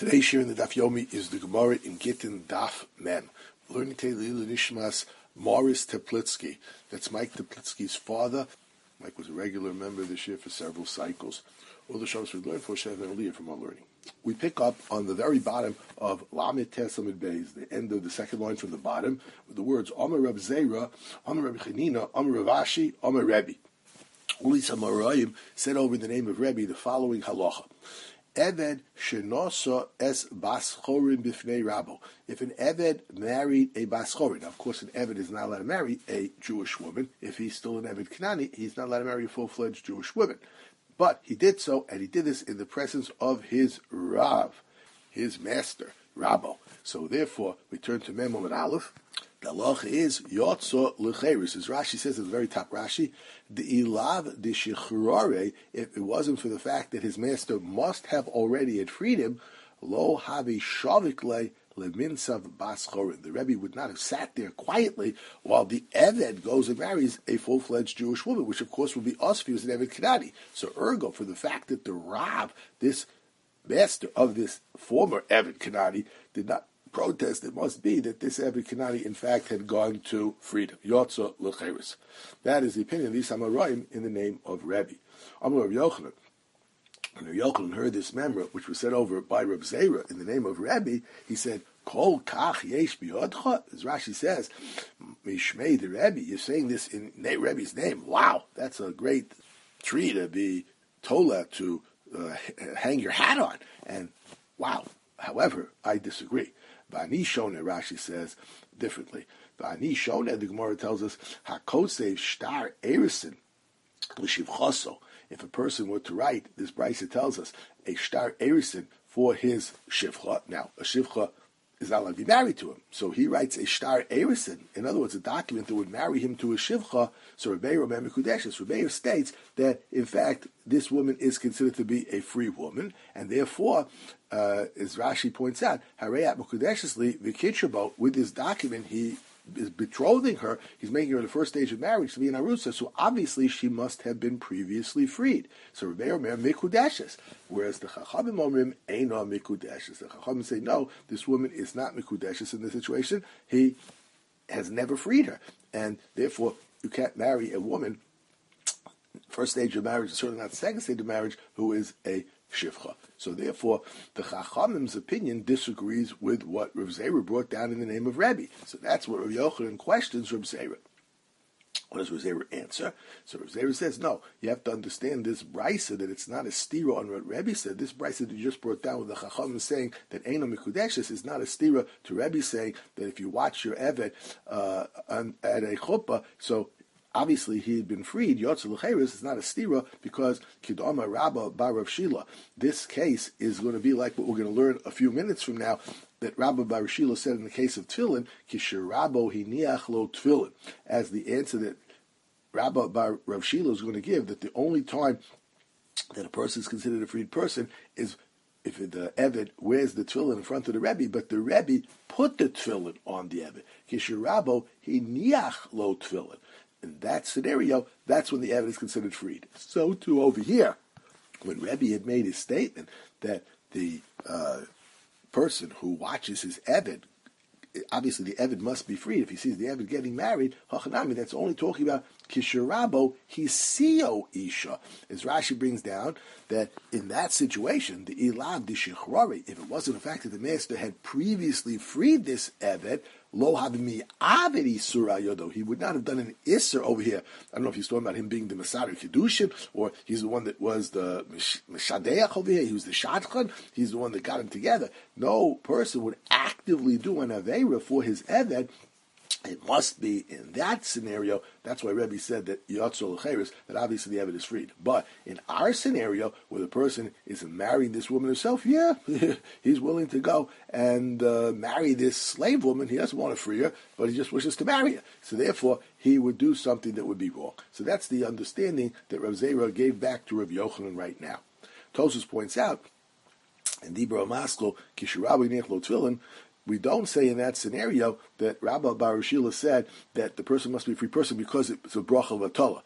Today's shir in the Daf Yomi is the Gemara in Gittin Daf Mem. Learning today Leilu Nishmas Morris Teplitsky. That's Mike Teplitsky's father. Mike was a regular member of the shir for several cycles. All the shows we learned for Shev and Aliyah from our learning. We pick up on the very bottom of Lamed Tesamid Beis, the end of the second line from the bottom, with the words Omer Reb Zera, Omer Reb Chanina, Omer Rav Ashi, Omer Rebbe. Ulisa Marayim said over the name of Rebbe the following halacha. Eved shenosa es baschorin bifnei rabo. If an Eved married a baschorin, now of course an Eved is not allowed to marry a Jewish woman. If he's still an Eved Kanani, he's not allowed to marry a full-fledged Jewish woman. But he did so, and he did this in the presence of his Rav, his master, Rabbo. So therefore, we turn to Mem and Aleph. The halacha is Yotzo L'cheirus. As Rashi says at the very top, Rashi, the ilav de shichrore, if it wasn't for the fact that his master must have already had freed him, lo havi shavikle leminsav baschorin. The Rebbe would not have sat there quietly while the Eved goes and marries a full-fledged Jewish woman, which of course would be us if he was an Eved Kanani. So ergo, for the fact that the Rav, this master of this former Eved Kanani, did not protest, it must be that this Eved Kanani, in fact, had gone to freedom. Yotzo L'cheirus. That is the opinion of these Amoraim in the name of Rebbe. Amar Rav Yochanan. When Rav Yochanan heard this memra, which was said over by Reb Zera in the name of Rebbe, he said, Kol kach yesh biyodcha? As Rashi says, Mishmei the Rebbe, you're saying this in Rebbe's name. Wow, that's a great tree to be tola, to hang your hat on. And wow, however, I disagree. V'ani shona, Rashi says differently. V'ani shona, the Gemara tells us, hakosev shtar erison l'shivchaso. If a person were to write, this Brisa tells us, a shtar erison for his shivcha. Now, a shivcha is not allowed to be married to him. So he writes a shtar erison, in other words, a document that would marry him to a shivcha. So Rebbe Roman Mikudeshes, Rebbe states that, in fact, this woman is considered to be a free woman, and therefore, as Rashi points out, Harayat Mikudeshesli Vikitrabo, with this document, he is betrothing her, he's making her the first stage of marriage to be an Arusa, so obviously she must have been previously freed. So Rebbe Omer Mikudeshes, whereas the Chachamim Omrim Eino Mikudeshes. The Chachamim say, no, this woman is not Mikudeshes in this situation, he has never freed her, and therefore you can't marry a woman, first stage of marriage, and certainly not second stage of marriage, who is a shivcha. So therefore, the Chachamim's opinion disagrees with what Rav Zera brought down in the name of Rebbe. So that's what Rav Yochanan questions Rav Zera. What does Rav Zera answer? So Rav Zera says, no, you have to understand this brisa, that it's not a stira on what Rebbe said. This brisa that you just brought down with the Chachamim saying that Eino Mikudeshes is not a stira to Rebbe saying that if you watch your Eved at a chuppah, so obviously he had been freed. Yotze L'cheirus is not a stira because Kidama Rabba Bar Rav Shila. This case is going to be like what we're going to learn a few minutes from now, that Rabba Bar Rav Shila said in the case of Tfilin, Kisher Rabbo Hiniach Lo Tfilin, as the answer that Rabba Bar Rav Shila is going to give, that the only time that a person is considered a freed person is if the Eved wears the tefillin in front of the Rebbe, but the Rebbe put the tefillin on the Eved. Kisher Rabbo Hiniach Lo Tfilin. In that scenario, that's when the Eved is considered freed. So too over here, when Rebbe had made his statement that the person who watches his Eved, obviously the Eved must be freed. If he sees the Eved getting married, Hachanami, that's only talking about Kisharabo Hisio Isha. As Rashi brings down, that in that situation, the Ilav de Shichrari, if it wasn't the fact that the master had previously freed this Eved, Lo Havimi Avedi Surayodo, he would not have done an Isser over here. I don't know if he's talking about him being the Masari Kedushin, or he's the one that was the Mishadeach over here, he was the Shadchan, he's the one that got him together. No person would actively do an Aveira for his Eved. It must be in that scenario. That's why Rebbe said that Yotzo L'cheirus, that obviously the Eved is freed. But in our scenario, where the person is marrying this woman herself, yeah, he's willing to go and marry this slave woman. He doesn't want to free her, but he just wishes to marry her. So therefore, he would do something that would be wrong. So that's the understanding that Rav Zera gave back to Rav Yochanan right now. Tosfos points out, in Dibra Masklo, Kishirabi Nechlo Tfilin, we don't say in that scenario that Rabbi Barushila said that the person must be a free person because it's a bracha v'atola.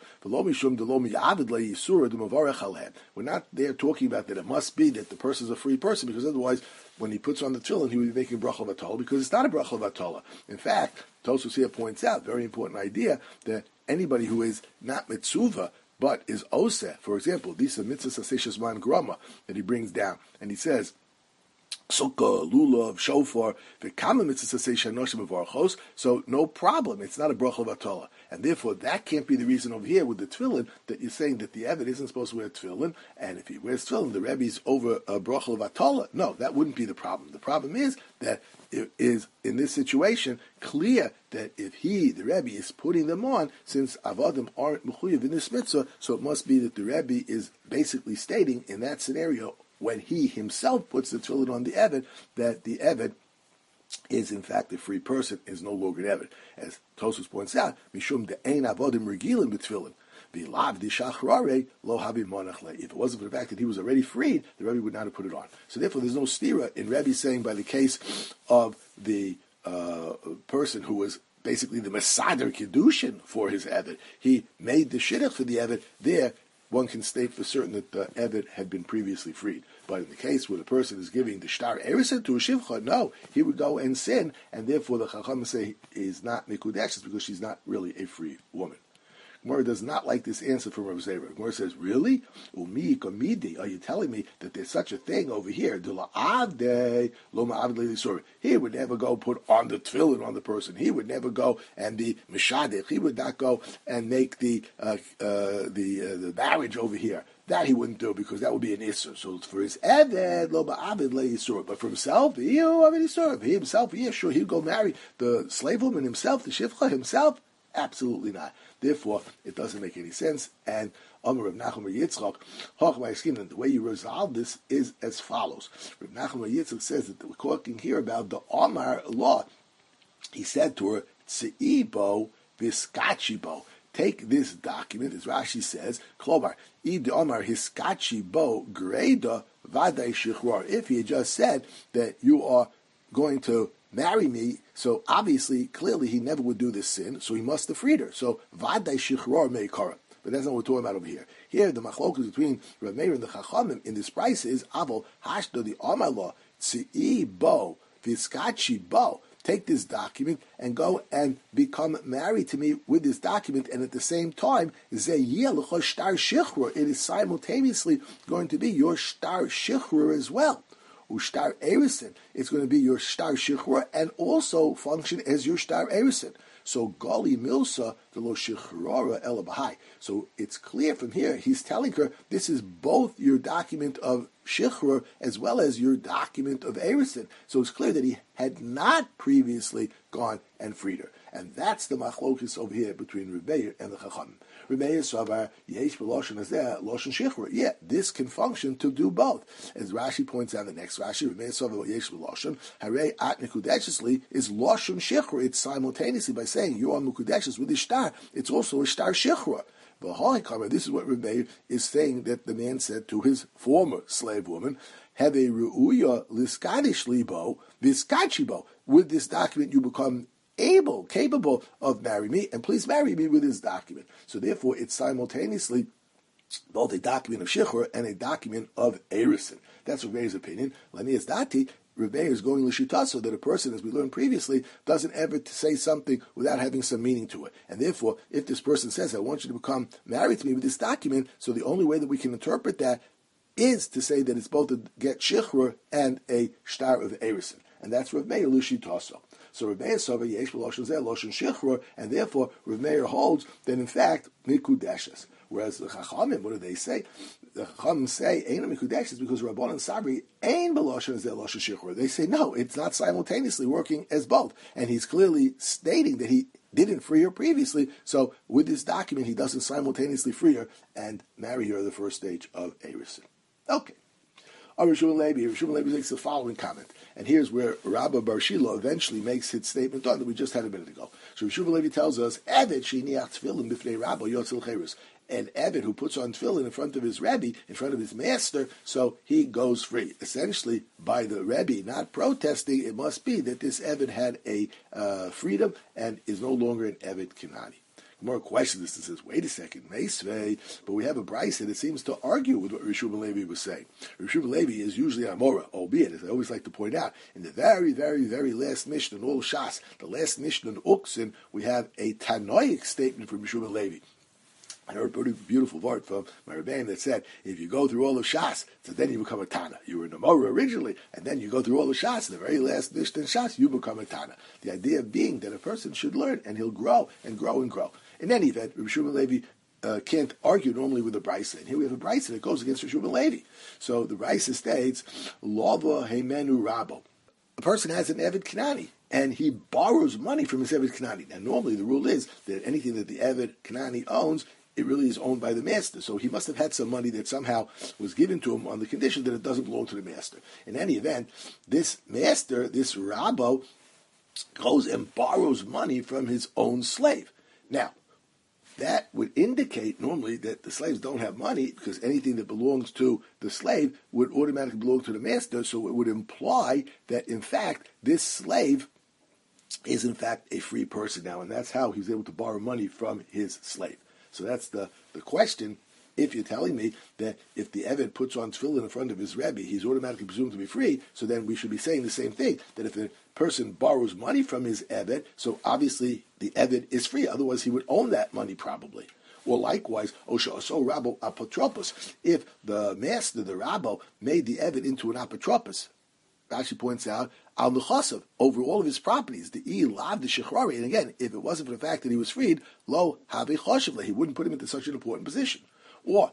We're not there talking about that it must be that the person is a free person, because otherwise, when he puts on the tefillin, he would be making bracha v'atola, because it's not a bracha v'atola. In fact, Tosfos here points out, very important idea, that anybody who is not mitzuva but is oseh, for example, these are mitzvahs aseshas man grama that he brings down, and he says, Sukkah, lulav, shofar, v'kama mitzvah say shanoshim v'varchos. So no problem, it's not a bracha v'atola, and therefore that can't be the reason over here with the tefillin that you're saying that the Eved isn't supposed to wear tefillin, and if he wears tefillin, the Rebbe's over a bracha v'atola. No, that wouldn't be the problem. The problem is that it is in this situation clear that if the Rebbe is putting them on, since avodim aren't mechuyev in this mitzvah, so it must be that the Rebbe is basically stating in that scenario, when he himself puts the tefillin on the Eved, that the Eved is in fact a free person, is no longer an Eved. As Tosfos points out, Mishum de'ein avodim regilim b'tefillin, v'lav d'shachrare lo habi monach le. If it wasn't for the fact that he was already freed, the Rebbe would not have put it on. So therefore there's no stira in Rebbe saying by the case of the person who was basically the Mesader Kiddushin for his Eved. He made the shidduch for the Eved there. One can state for certain that the Eved had been previously freed. But in the case where the person is giving the shtar erison to a shivcha, no, he would go and sin, and therefore the Chacham say is not mikudeshes because she's not really a free woman. Gemara does not like this answer from Rav Zera. Gemara says, really? Umi komidi, are you telling me that there's such a thing over here? He would never go put on the tefillin on the person. He would never go and be mishadich. He would not go and make the marriage over here. That he wouldn't do because that would be an issur. So for his eved lo ba'aved le yisur, but for himself, he himself, yeah, sure, he'd go marry the slave woman himself, the shivcha himself. Absolutely not. Therefore, it doesn't make any sense. And Amar Rav Nachum Yitzchak, and the way you resolve this is as follows. Rav Nachum Yitzchak says that we're talking here about the Amar law. He said to her, Tzeibo biskachibo. Take this document, as Rashi says, Klobar, Id Amar hiskachibo greda vaday shichror. If he had just said that you are going to marry me, so obviously, clearly, he never would do this sin, so he must have freed her. So, vaday shichror meikara. But that's not what we're talking about over here. Here, the machlokus between Rav Meir and the Chachamim in this price is avol hashdo the Amar law tzii bo viskachi bo. Take this document and go and become married to me with this document, and at the same time, it is simultaneously going to be your shtar shichrur as well. Ushtar erison. It's going to be your shtar shichrur and also function as your shtar erison. So gali milsa the lo shichrora ela b'hai. So it's clear from here. He's telling her this is both your document of shichrur as well as your document of erison. So it's clear that he had not previously gone and freed her, and that's the machlokes over here between Reb Meir and the Chachamim. Reb Meir savar yesh b'loshen azeh loshen shichrur. Yeah, this can function to do both. As Rashi points out in the next Rashi, Reb Meir savar yesh b'loshen harei at mekudeshesli is loshen shichrur. It's simultaneously by saying you are mekudeshes with the shtar. It's also a shtar shichrur. This is what Reb Meir is saying that the man said to his former slave woman, have a ru'uya liskadish libo viskachibo. With this document you become capable of marrying me, and please marry me with this document. So therefore it's simultaneously both a document of shichrur and a document of erison. That's Reb Meir's opinion. Lanias dati, Reb Meir is going l'shita, so that a person, as we learned previously, doesn't ever say something without having some meaning to it. And therefore, if this person says, I want you to become married to me with this document, so the only way that we can interpret that is to say that it's both a get shichrur and a shtar of erison. And that's Reb Meir l'shita. So Reb Meir saw yesh b'loshen zeh loshen shichrur, and therefore Reb Meir holds that in fact mikudeshes. Whereas the Chachamim, what do they say? The Chachamim say ain't mikudeshes because Rabbanan Sabri ain't b'loshen zeh loshen shichrur. They say no, it's not simultaneously working as both, and he's clearly stating that he didn't free her previously. So with this document, he doesn't simultaneously free her and marry her at the first stage of erison. Okay. Rav Shimon Levi makes the following comment, and here's where Rabbi Bar Shila eventually makes his statement on that we just had a minute ago. So Rav Shimon Levi tells us, an Eved who puts on tefillin in front of his Rebbe, in front of his master, so he goes free. Essentially, by the Rebbe not protesting, it must be that this Eved had a freedom and is no longer an Eved Kenani. More question this and says, wait a second, Meisvei, but we have a brisa that seems to argue with what Rishu ben Levi was saying. Rishu ben Levi is usually Amora, albeit, as I always like to point out, in the very, very, very last Mishnah in all Shas, the last Mishnah in Uksin, we have a Tanoic statement from Rishu ben Levi. I heard a pretty beautiful word from my Rebbeim that said, if you go through all of Shas, so then you become a Tana. You were an Amora originally, and then you go through all of Shas, the very last Mishnah in Shas, you become a Tana. The idea being that a person should learn, and he'll grow, and grow, and grow. In any event, Rabbi Shimon Levi can't argue normally with a brisa. And here we have a brisa that goes against Rabbi Shimon Levi. So the brisa states, Lava Heimenu Rabo. A person has an Eved Kanani, and he borrows money from his Eved Kanani. Now, normally the rule is that anything that the Eved Kanani owns, it really is owned by the master. So he must have had some money that somehow was given to him on the condition that it doesn't belong to the master. In any event, this master, this Rabo, goes and borrows money from his own slave. Now, that would indicate normally that the slaves don't have money because anything that belongs to the slave would automatically belong to the master. So it would imply that, in fact, this slave is, in fact, a free person now. And that's how he's able to borrow money from his slave. So that's the question. If you're telling me that if the Eved puts on tefillin in front of his Rebbe, he's automatically presumed to be free, so then we should be saying the same thing, that if a person borrows money from his Eved, so obviously the Eved is free, otherwise he would own that money probably. Or likewise, Osha Oso Rabo Apotropos, if the master, the Rabo, made the Eved into an Apotropos, Rashi points out, al nechasav, over all of his properties, the lav the shechrari, and again, if it wasn't for the fact that he was freed, lo have choshev, he wouldn't put him into such an important position. Or,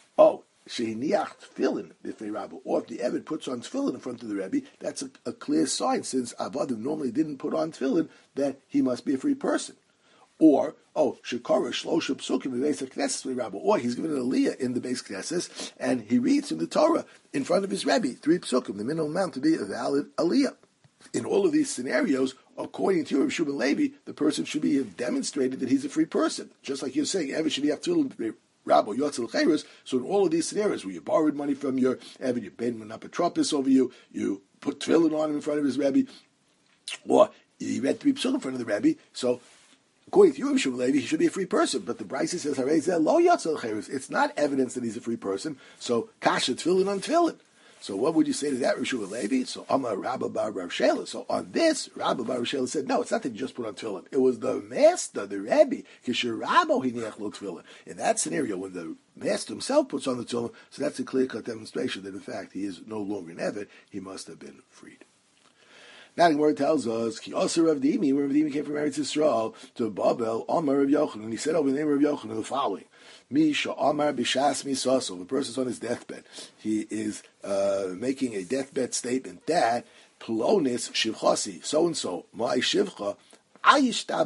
sheiniach tefillin b'fnei Rabbi, or if the Eved puts on tefillin in front of the Rebbe, that's a clear sign, since Avadim normally didn't put on tefillin, that he must be a free person. Or, shekara shlosha psukim in the base of Knesset b'fnei Rabbi, or he's given an aliyah in the base Knesset, and he reads from the Torah in front of his Rebbe, 3 psukim, the minimum amount to be a valid aliyah. In all of these scenarios, according to Rabbi Shimon Levi, the person should be demonstrated that he's a free person. Just like you're saying, Eved should have tefillin Rabbo Yotzil Chayros. So in all of these scenarios where you borrowed money from your Eved, you paid him an apotropos over you, you put tefillin on him in front of his Rebbe, or you read 3 psukim in front of the Rebbe, so according to you, Rabbi Shimon Levi, he should be a free person. But the Brisa says, Harei lo Yotzil Chayros. It's not evidence that he's a free person, so kasha tefillin on tefillin. So what would you say to that, Rabbi Shimon Levi? So Amar Rabba bar Rav Shela. So on this, Rabba bar Rav Shela said, no, it's not that you just put on tefillin. It was the master, the Rebbe, Kisher Rabbo hiniach lo tefillin. In that scenario, when the master himself puts on the tefillin, so that's a clear-cut demonstration that in fact he is no longer an Eved, he must have been freed. Now the Gemara tells us, Ki also Rav Dimi, where Rav Dimi came from Eretz Yisrael to Babel, Amar Rav Yochanan, and he said over the name of Rav Yochanan the following: Misha Amar B'Shas Misaso. The person's on his deathbed. He is making a deathbed statement that Plonis Shivchasi, so and so, my Shivcha, I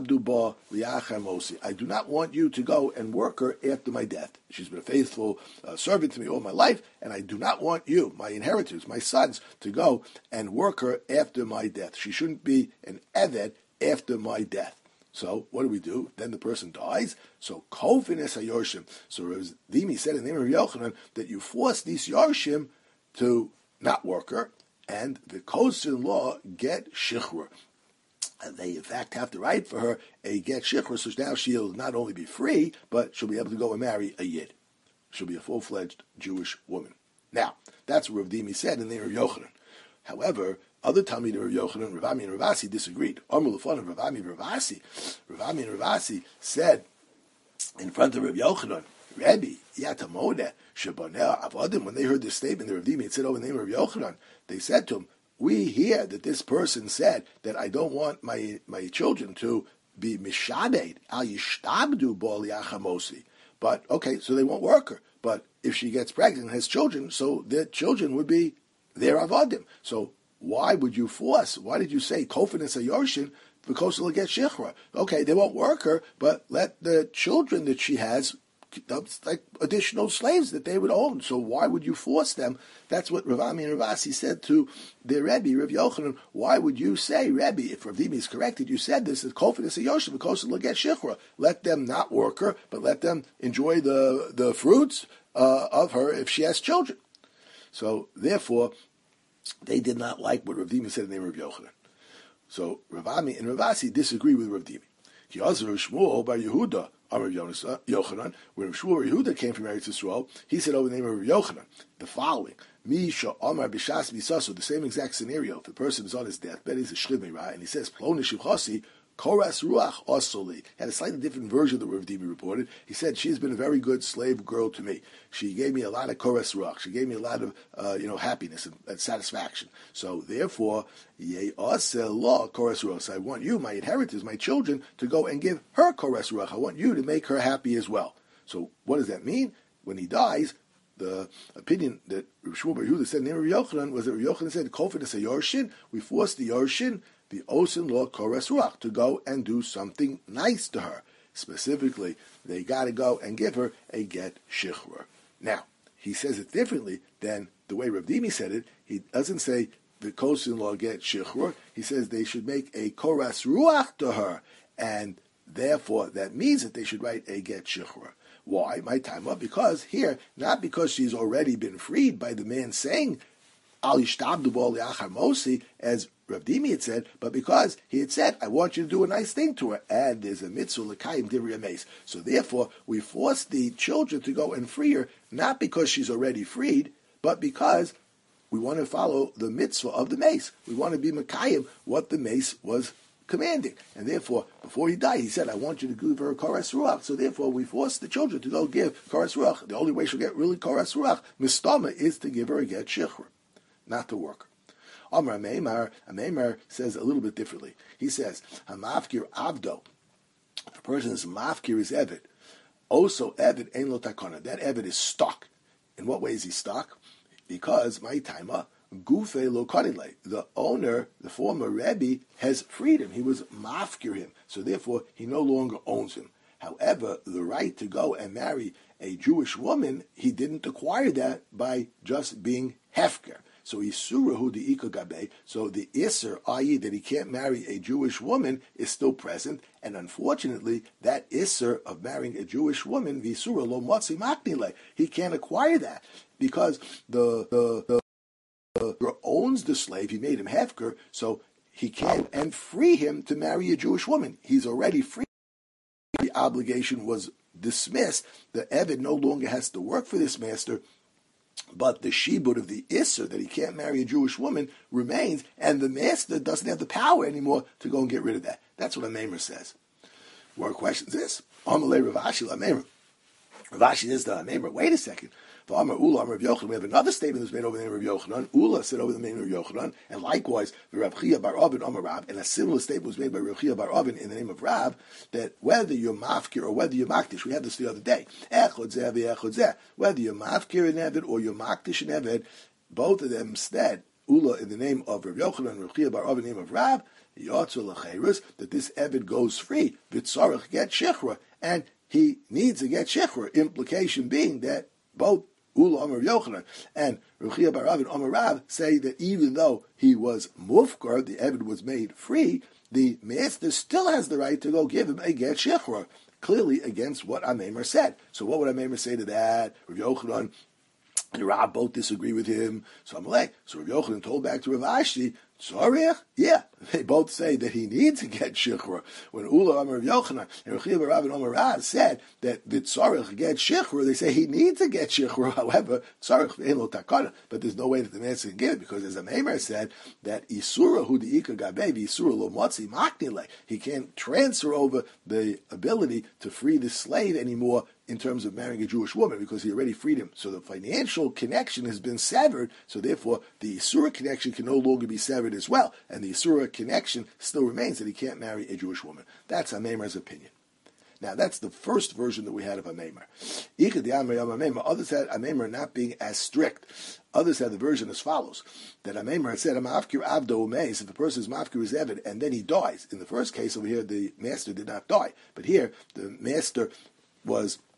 do not want you to go and work her after my death. She's been a faithful servant to me all my life, and I do not want you, my inheritors, my sons, to go and work her after my death. She shouldn't be an Eved after my death. So what do? Then the person dies. So Kofin es hayorshim. So Rav Dimi said in the name of Yochanan that you force these yorshim to not work her, and the codes-in-law get shichur. And they, in fact, have to write for her a get shichur, so now she'll not only be free, but she'll be able to go and marry a yid. She'll be a full-fledged Jewish woman. Now, that's what Rav Dimi said in the name of Yochanan. However, other Talmid of Rav Yochanan, Rav Ami and Rav Asi disagreed. Amar Lefon of Rav Ami and Rav Asi. Rav Ami and Rav Asi said in front of Rav Yochanan, Rebbe, Yatamodeh, Shebaneh Avadim, when they heard this statement, the Rav Dimi had said over the name of Rav Yochanan, they said to him, we hear that this person said that I don't want my children to be mishaded, al yishtabdu bol yachamosi. But, okay, so they won't work her. But if she gets pregnant and has children, so their children would be their avadim. So why would you force? Why did you say kofinis ayorshin because they'll get shichra? Okay, they won't work her, but let the children that she has that's like additional slaves that they would own. So why would you force them? That's what Rav Ami and Rav Asi said to their Rebbe, Rav Yochanan. Why would you say, Rebbe, if Rav Dimi is corrected, you said this, that Kofin is a Yoshev, because will get Shichra. Let them not work her, but let them enjoy the fruits of her if she has children. So therefore, they did not like what Rav Dimi said in the name of Rav Yochanan. So Rav Ami and Rav Asi disagree with Rav Dimi. Ki Azar Shmuel bar Yehuda, Amar Yochanan, when Rav Shmuel Yehuda came from Eretz Yisrael, he said over the name of Rav Yochanan the following: Misha Amar B'Shas B'Saso, the same exact scenario. If the person is on his deathbed, he's a Shliv Meirah, and he says Plonish Shivchasi, Koras Ruach Osoli. Had a slightly different version that Rav Dimi reported. He said, she's been a very good slave girl to me. She gave me a lot of Koras Ruach. She gave me a lot of happiness and satisfaction. So therefore, Ye Law Koras Ruach. So I want you, my inheritors, my children, to go and give her Koras Ruach. I want you to make her happy as well. So what does that mean? When he dies, the opinion that Rav Shmuel bar Yehuda said in the name of Yochanan was that Rav Yochanan said, Kofin is a Yorshin. We forced the Yorshin, the Osin Law Koras Ruach, to go and do something nice to her. Specifically, they got to go and give her a get shichra. Now, he says it differently than the way Rav Dimi said it. He doesn't say the Osin Law get shichra. He says they should make a Koras Ruach to her, and therefore that means that they should write a get shichra. Why? My time up. Because here, not because she's already been freed by the man saying Al Yishtabdu Bo Liachar Mosi, as Rav Dimi had said, but because he had said, I want you to do a nice thing to her, and there's a mitzvah l'kayim divrei meis. So therefore, we force the children to go and free her, not because she's already freed, but because we want to follow the mitzvah of the mace. We want to be mekayim what the mace was commanding. And therefore, before he died, he said, I want you to give her a Koras Ruach. So therefore, we force the children to go give Koras Ruach. The only way she'll get really Koras Ruach, Mistama, is to give her a get shichra, not to work her. Amar Meimar says a little bit differently. He says, Hamafkir Avdo. If a person is mafkir is Eved. Also, Eved ein lo takana. That Eved is stuck. In what way is he stuck? Because, my taima, Gufe lo kanile. The owner, the former Rebbe, has freed him. He was mafkir him. So therefore, he no longer owns him. However, the right to go and marry a Jewish woman, he didn't acquire that by just being hefker. So Isurahu the Ika Gabe, so the Isser, i.e. that he can't marry a Jewish woman, is still present, and unfortunately, that Isser of marrying a Jewish woman, Visura lo motzi maknile, he can't acquire that, because the owns the slave, he made him hefker, so he can't and free him to marry a Jewish woman. He's already free. The obligation was dismissed. The Eved no longer has to work for this master, but the shibud of the Isser, that he can't marry a Jewish woman, remains, and the master doesn't have the power anymore to go and get rid of that. That's what a Maimer says. More questions is, Amalei Rav Ashi la Maimer. Rav Ashi is the Maimer. Wait a second. The Amar Ula, Amar Rav Yochanan. We have another statement that's made over the name of Rav Yochanan. Ula said over the name of Rav Yochanan, and likewise, the Rav Chia bar Avin Amar Rab, and a similar statement was made by Rav Chia bar Avin in the name of Rab, that whether you're mafkir or whether you're makdish, we had this the other day, echod zeh v'echod zeh, whether you're mafkir in Eved or you're makdish in Eved, both of them instead, Ula in the name of Rav Yochanan, Rav Chia bar Avin in the name of Rab, Yotzel l'cheirus, that this Eved goes free, v'tzarech get shichra, and he needs to get shichra, implication being that both Ula Amar Yochanan and Rav Chia bar Avin Amar Rav say that even though he was mufkar, the Eved was made free, the master still has the right to go give him a get shichra, clearly against what Amaimer said. So what would Amaimer say to that? Rav Yochanan and Rav both disagree with him. So Rav Yochanan told back to Rav Ashi, sorry, yeah, they both say that he needs to get shichra. When Ula Amar Rav Yochanan and Rav Chia bar Avin Amar Rav said that the tzarech get shichra, they say he needs to get shichra. However, tzarech ve'en lo takana, but there's no way that the man can give it, because as Amaimer said that isura hu deika gabe isura lo motzi maknile, he can't transfer over the ability to free the slave anymore in terms of marrying a Jewish woman, because he already freed him. So the financial connection has been severed, so therefore the Isura connection can no longer be severed as well, and the Isura connection still remains that he can't marry a Jewish woman. That's Amaimer's opinion. Now that's the first version that we had of Amaimer. Others had Amaimer not being as strict. Others had the version as follows, that Amaimer had said, Amafkir Avdo Umeis, if the person is Mafkir is Eved, and then he dies. In the first case over here, the master did not die, but here the master was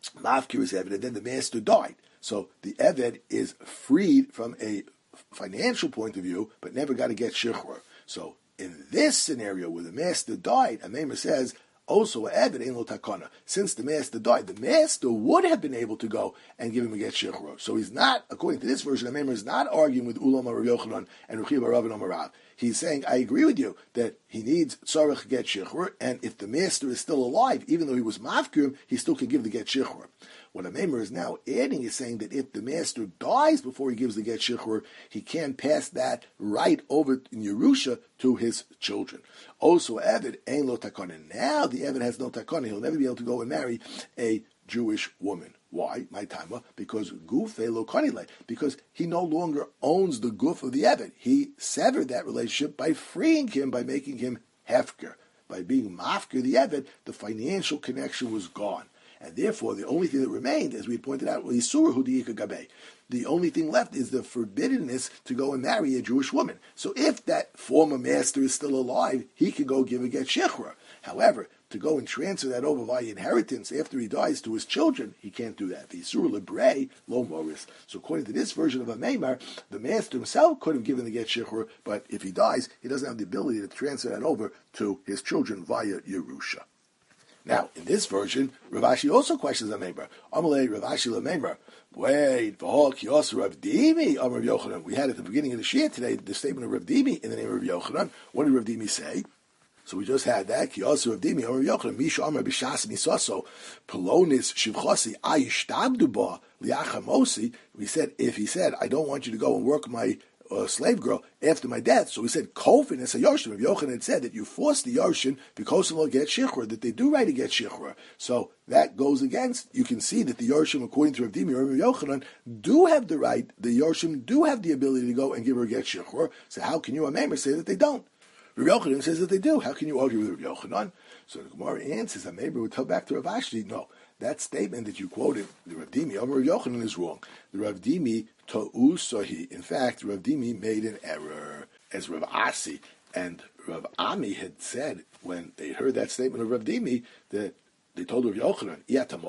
mafkir his Eved, and then the master died. So the Eved is freed from a financial point of view, but never got to get shechur. So in this scenario where the master died, a Meimer says, also Eved ein lo takana. Since the master died, the master would have been able to go and give him a get shechur. So he's not, according to this version, the Meimer is not arguing with Ulam Rav Yochanan and Rechiv Rav and Amarav. He's saying, I agree with you that he needs tzarech get shechur, and if the master is still alive, even though he was mafkirim, he still can give the get shechur. What a Meimer is now adding is saying that if the master dies before he gives the get shechur, he can pass that right over in Yerusha to his children. Also, Eved ein lo takana. Now the Eved has no takana. He'll never be able to go and marry a Jewish woman. Why? My time. Because guf lo kanile. Because he no longer owns the guf of the Eved. He severed that relationship by freeing him, by making him hefker. By being mafker the Eved, the financial connection was gone. And therefore, the only thing that remained, as we pointed out, was Yisur Hudiyika Gabe. The only thing left is the forbiddenness to go and marry a Jewish woman. So if that former master is still alive, he can go give a get shechra. However, to go and transfer that over via inheritance after he dies to his children, he can't do that. The Yisur Lebrei Lo Moris. So according to this version of a Meimar, the master himself could have given the get shechra, but if he dies, he doesn't have the ability to transfer that over to his children via Yerusha. Now, in this version, Rav Ashi also questions a Meimer. Amalei Rav Ashi LeMeimer. Wait, v'hol kiyos Rav Dimi Rav Yochanan. We had at the beginning of the Shia today the statement of Rav Dimi in the name of Rav Yochanan. What did Rav Dimi say? So we just had that. Kiyos Rav Dimi Rav Yochanan. Misha Amar B'Shas Misoso Pelonis Shivchosi Ayishtabdu Ba Liachamosi. We said, if he said, I don't want you to go and work my slave girl after my death. So we said, Kofin as a Yorshin. Rav Yochanan had said that you force the Yorshin because of get shichra, that they do right to get shichra. So that goes against, you can see that the Yorshin, according to Rav Dimi or Rav Yochanan, do have the right, the Yorshin do have the ability to go and give her a get shichra. So how can you, a Meimer, say that they don't? Rav Yochanan says that they do. How can you argue with Rav Yochanan? So the Gemara answers, a Meimer would tell back to Rav Ashi, no, that statement that you quoted, the Rav Dimi over Rav Yochanan, is wrong. The Rav Dimi to'u sohi. In fact, Rav Dimi made an error, as Rav Asi and Rav Ami had said when they heard that statement of Rav Dimi, that they told Rav Yochanan,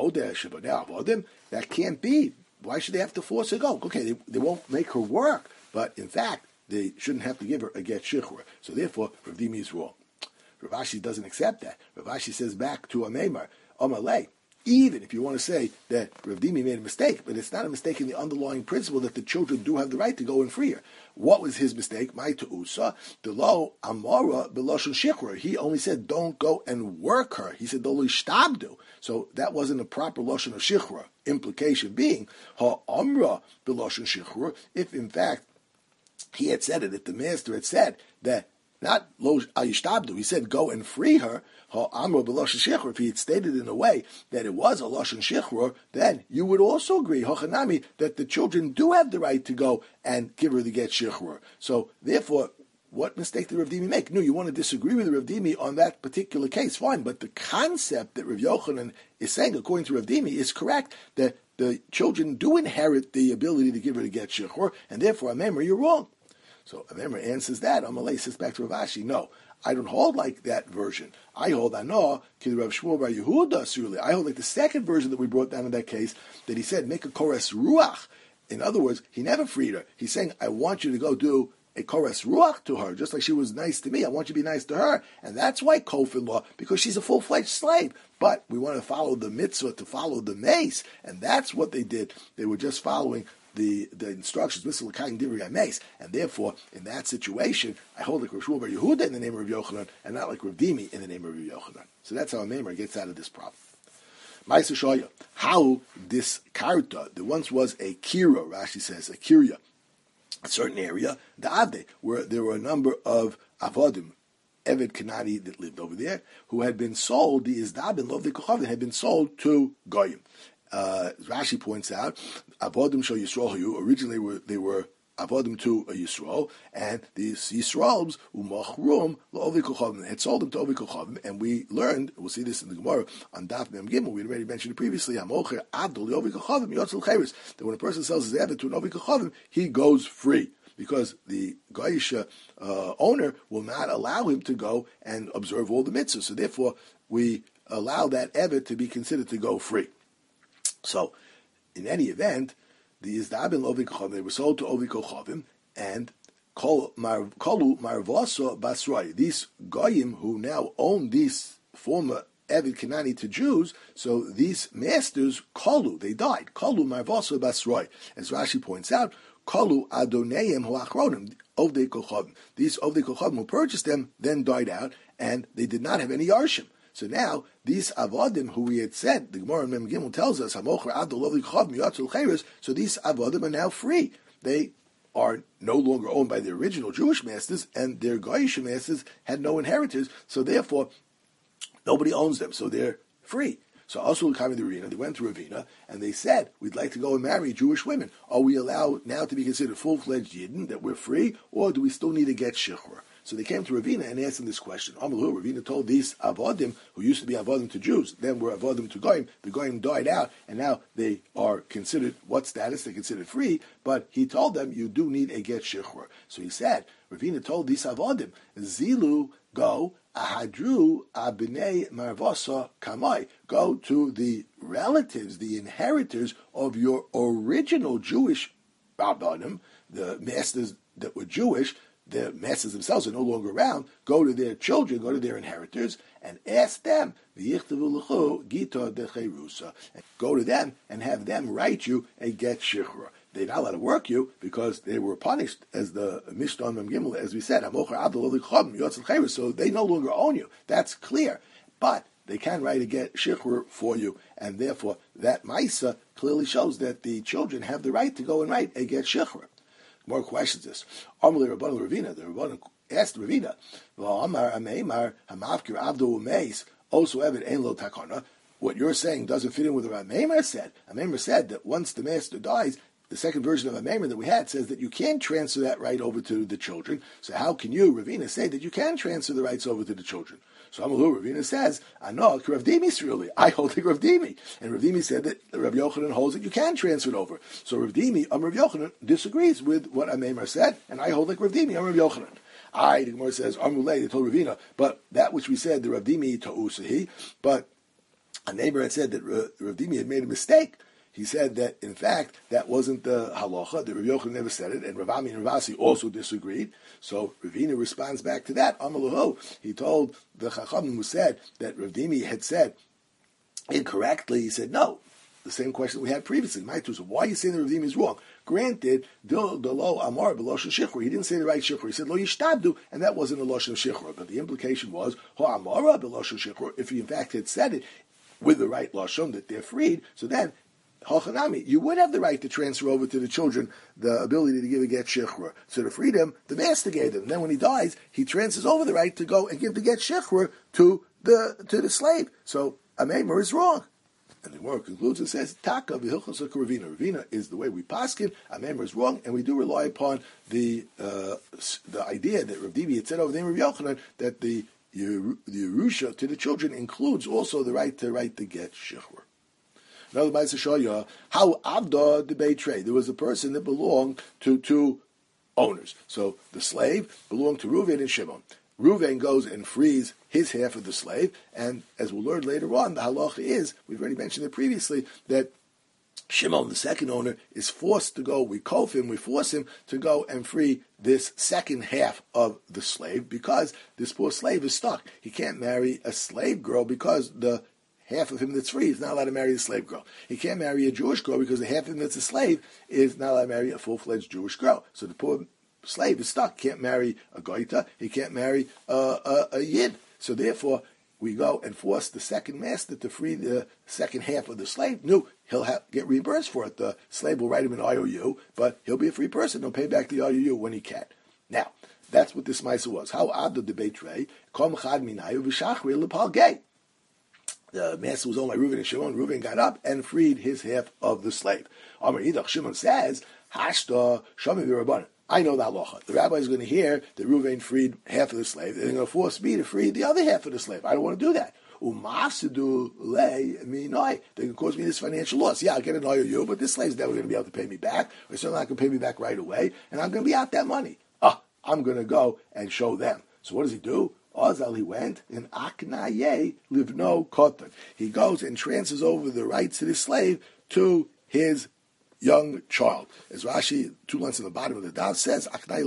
that can't be. Why should they have to force her to go? Okay, they won't make her work, but in fact, they shouldn't have to give her a get shichur. So therefore, Rav Dimi is wrong. Rav Ashi doesn't accept that. Rav Ashi says back to a Meimar, Amalei, even if you want to say that Rav Dimi made a mistake, but it's not a mistake in the underlying principle that the children do have the right to go and free her. What was his mistake? My tu'usa, the lo amara b'lashon shichra. He only said, don't go and work her. He said, doli shtabdu. So that wasn't a proper lashon of shichra. Implication being, ha amra b'lashon shichra. If in fact he had said it, if the master had said that, not lo ayishtabdu, he said go and free her. If he had stated in a way that it was a lashon shichur, then you would also agree, hochanami, that the children do have the right to go and give her the get shichur. So therefore, what mistake did Rav Dimi make? No, you want to disagree with Rav Dimi on that particular case, fine. But the concept that Rav Yochanan is saying, according to Rav Dimi, is correct, that the children do inherit the ability to give her the get shichur, and therefore, a memory, you're wrong. So a memory answers that. Amalei says back to Rav Ashi, no, I don't hold like that version. I hold Ano, Kid Rav Shmuel Bar Yehuda Surely. I hold like the second version that we brought down in that case, that he said, make a kores ruach. In other words, he never freed her. He's saying, I want you to go do a kores ruach to her, just like she was nice to me. I want you to be nice to her. And that's why kofin law, because she's a full-fledged slave. But we want to follow the mitzvah, to follow the mace. And that's what they did. They were just following the instructions, and therefore, in that situation, I hold like Rav Shmuel Bar Yehuda in the name of Rav Yochanan, and not like Rav Dimi in the name of Rav Yochanan. So that's how a Meimer gets out of this problem. Ma'aser Shoya, how this karta, there once was a kira, Rashi says, a kirya, a certain area, the Avde, where there were a number of avodim, Eved Kanani that lived over there, who had been sold, the Izdabin, Lov the Kochavim, had been sold to Goyim. Rashi points out, Avodim Shal Yisrael, originally they were Avodim to a Yisrael, and these Yisraels, Umachrum, La'ovi Kochavim, had sold them to Ovi Kochavim, and we learned, we'll see this in the Gemara, on Daf Mem Gimel, we already mentioned it previously, Hamocher Abdul Ovi Kochavim, Yotzil Cheres, that when a person sells his Eved to an Ovi Kochavim, he goes free, because the Goyish owner will not allow him to go and observe all the mitzvahs, so therefore we allow that Eved to be considered to go free. So, in any event, the Izdabin Ovi Kochavim, they were sold to Ovi Kochavim, and Kolu Marvasa Basroi. These Goyim who now own these former Eved Kanani to Jews, so these masters, Kolu, they died. Kolu Marvasa Basroi. As Rashi points out, Kolu Adoneim Hoachronim, Ovdei Kochavim. These Ovdei Kochavim who purchased them then died out, and they did not have any Yarshim. So now, these Avodim, who we had said, the Gemara in Mem Gimel tells us, so these Avodim are now free. They are no longer owned by their original Jewish masters, and their Goyish masters had no inheritors, so therefore, nobody owns them, so they're free. So also coming to Ravina, they went to Ravina, and they said, we'd like to go and marry Jewish women. Are we allowed now to be considered full-fledged Yidden, that we're free, or do we still need to get Shechur? So they came to Ravina and asked him this question. Amalu, Ravina told these Avodim, who used to be Avodim to Jews, then were Avodim to Goyim, the Goyim died out, and now they are considered, what status? They're considered free, but he told them, you do need a get Shechur. So he said, Ravina told these Avodim, Zilu, go, Ahadru abnei marvasa kamai. Go to the relatives, the inheritors of your original Jewish Rabbanim, the masters that were Jewish. The masters themselves are no longer around. Go to their children, go to their inheritors, and ask them. Go to them and have them write you a get shechur. They're not allowed to work you because they were punished, as the Mishnah Mem Gimel, as we said, so they no longer own you. That's clear. But they can write a get shechur for you, and therefore that Maisa clearly shows that the children have the right to go and write a get shechur. More questions. This Amalei Rabbanan Ravina. The Rabbanan asked Ravina, also Eved Ein Lo Takana. What you're saying doesn't fit in with what Amemar said. Amemar said that once the master dies, the second version of Amemar that we had says that you can't transfer that right over to the children. So how can you, Ravina, say that you can transfer the rights over to the children? So Amalu, Ravina says, Rav Dimi really. I hold like Rav Dimi. And Rav Dimi said that Rav Yochanan holds that you can transfer it over. So Rav Dimi, Rav Yochanan, disagrees with what Amemar said, and I hold like Rav Dimi, Rav Yochanan. The Gemara says, Amulei, they told Ravina, but that which we said, the Rav Dimi ta'usahi, but a neighbor had said that Rav Dimi had made a mistake. He said that, in fact, that wasn't the halacha, that Rav Yochanan never said it, and Rav Ami and Rav Asi also disagreed. So Ravina responds back to that. Amalahu, he told the Chachamim who said that Rav Dimi had said incorrectly, he said, no, the same question we had previously. Why are you saying that Rav Dimi is wrong? Granted, lo amar b'loshen shichur. He didn't say the right shichur. He said lo yishtabdu, and that wasn't a loshen shichur. But the implication was ho amara b'loshen shichur. If he in fact had said it with the right lashon that they're freed, so then Hachanami, you would have the right to transfer over to the children the ability to give a get shechur. So the freedom, the master gave them. Then when he dies, he transfers over the right to go and give the get shechur to the slave. So Amemar is wrong. And the Gemara concludes and says, Taka v'hilchos Ravina. Ravina is the way we paskin. Amemar is wrong, and we do rely upon the idea that Rav Dimi had said over there, Rav Yochanan, that the Yerusha to the children includes also the right to write the get shechur. Another Ma'aser show you how Abda the Beitrei. There was a person that belonged to two owners. So the slave belonged to Reuven and Shimon. Reuven goes and frees his half of the slave, and as we'll learn later on, the halacha is, we've already mentioned it previously, that Shimon, the second owner, is forced to go, we force him to go and free this second half of the slave, because this poor slave is stuck. He can't marry a slave girl because the half of him that's free is not allowed to marry a slave girl. He can't marry a Jewish girl because the half of him that's a slave is not allowed to marry a full-fledged Jewish girl. So the poor slave is stuck. Can't marry a goita. He can't marry a yid. So therefore, we go and force the second master to free the second half of the slave. No, he'll get reimbursed for it. The slave will write him an IOU, but he'll be a free person. He'll pay back the IOU when he can. Now, that's what this Maisa was. How Abda debate Rei, Kom Chad Minayu V'Shachri Lepal Gay. The master was owned by Reuven and Shimon. Reuven got up and freed his half of the slave. Amar Idach, Shimon says, Hashta Shami V'Rabbanan. I know the halacha. The rabbi is going to hear that Reuven freed half of the slave. They're going to force me to free the other half of the slave. I don't want to do that. They can cause me this financial loss. Yeah, I'll get an IOU, but this slave's never going to be able to pay me back, or certainly not going to pay me back right away, and I'm going to be out that money. I'm going to go and show them. So what does he do? Ozal, he went in Aknaye Livno Kotan. He goes and transfers over the rights to the slave to his young child. As Rashi, 2 lines in the bottom of the daf says, Aknaye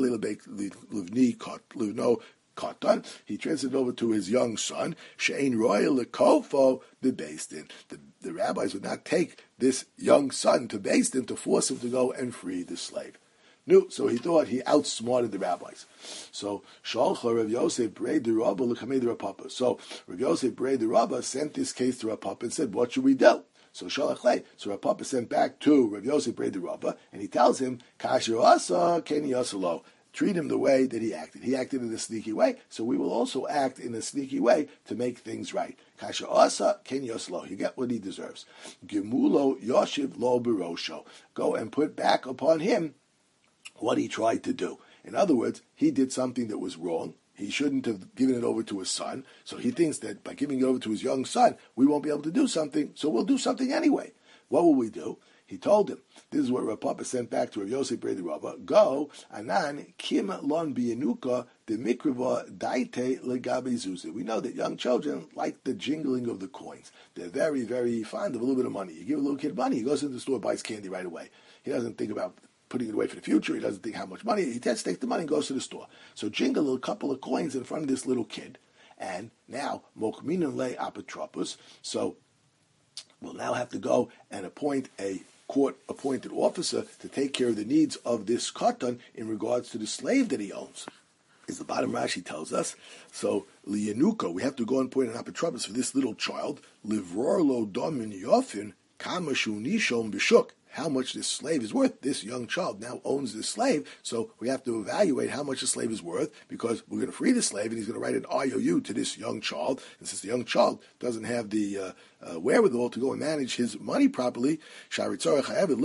Livno Kotan. He transferred over to his young son. She'ein royal lekofo the Beis Din. The rabbis would not take this young son to Beis Din to force him to go and free the slave. No, so he thought he outsmarted the rabbis. So Shalcha Rav Yosef Brei de Rabba l'Kamei de Rav Papa. So Rav Yosef Brei de Rabba sent this case to Rav Papa and said, "What should we do?" So Shalach Lei. So Rav Papa sent back to Rav Yosef Brei de Rabba, and he tells him, "Kasher asa keni asalo." Treat him the way that he acted. He acted in a sneaky way, so we will also act in a sneaky way to make things right. Kasher asa keni asalo. You get what he deserves. Gemulo yoshiv lo berosho. Go and put back upon him what he tried to do. In other words, he did something that was wrong. He shouldn't have given it over to his son. So he thinks that by giving it over to his young son, we won't be able to do something, so we'll do something anyway. What will we do? He told him, this is what Rav Papa sent back to Rav Yosef Brei de Rabba, go, anan, kim lon biyanuka, de mikriva daite legabe zuzi. We know that young children like the jingling of the coins. They're very, very fond of a little bit of money. You give a little kid money, he goes into the store, buys candy right away. He doesn't think about putting it away for the future. He doesn't think how much money. He just takes the money and goes to the store. So jingle a couple of coins in front of this little kid. And now, mokminun le apotropos. So we'll now have to go and appoint a court-appointed officer to take care of the needs of this katan in regards to the slave that he owns. As the bottom Rashi tells us, so liyanuka, we have to go and appoint an apotropos for this little child. Livror lo domin yofin kama shunishom b'shuk. How much this slave is worth. This young child now owns this slave, so we have to evaluate how much the slave is worth, because we're going to free the slave, and he's going to write an IOU to this young child. And since the young child doesn't have the wherewithal to go and manage his money properly, the Ev is going